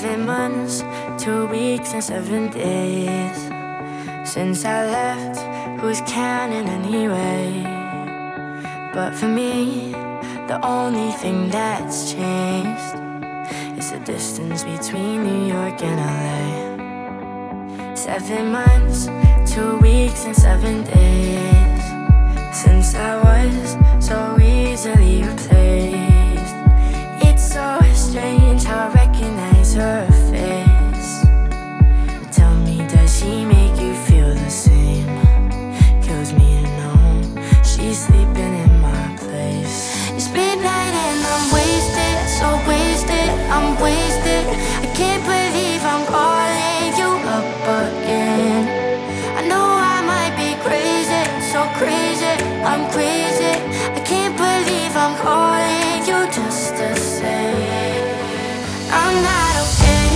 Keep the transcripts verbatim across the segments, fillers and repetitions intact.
Seven months, two weeks and seven days since I left, who's counting anyway? But for me, the only thing that's changed is the distance between New York and L A. Seven months, two weeks and seven days since I was so easily replaced. It's so strange how I recognize her face. Tell me, does she make you feel the same? Kills me to know she's sleeping in my place. It's midnight and I'm wasted, so wasted, I'm wasted. I can't believe I'm calling you up again. I know I might be crazy, so crazy, I'm crazy. I can't believe I'm calling you just to say I'm not okay.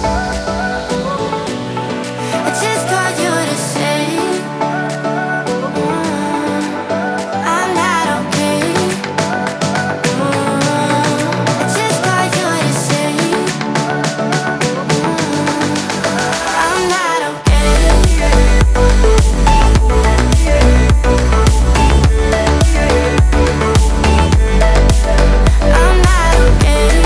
I just called you to say mm, I'm not okay. mm, I just called you to say mm, I'm not okay. I'm not okay.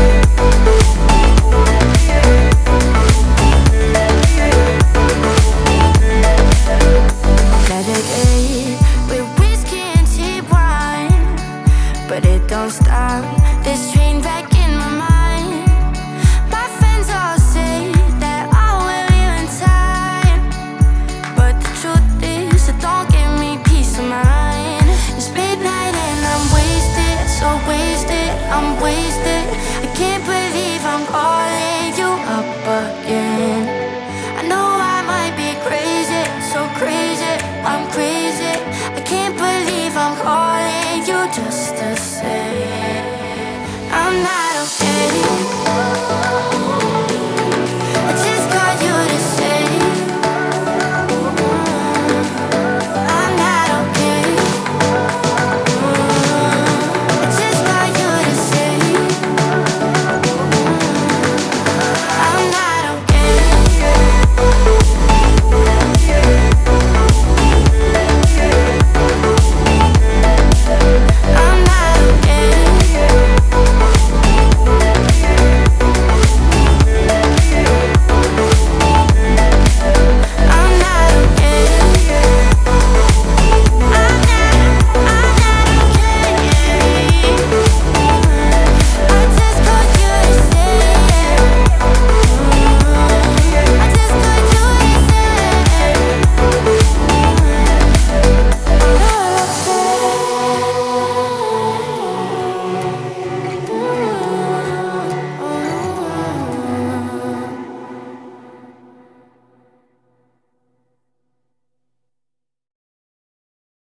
Medicated with whiskey and cheap wine, but it don't stop this dream.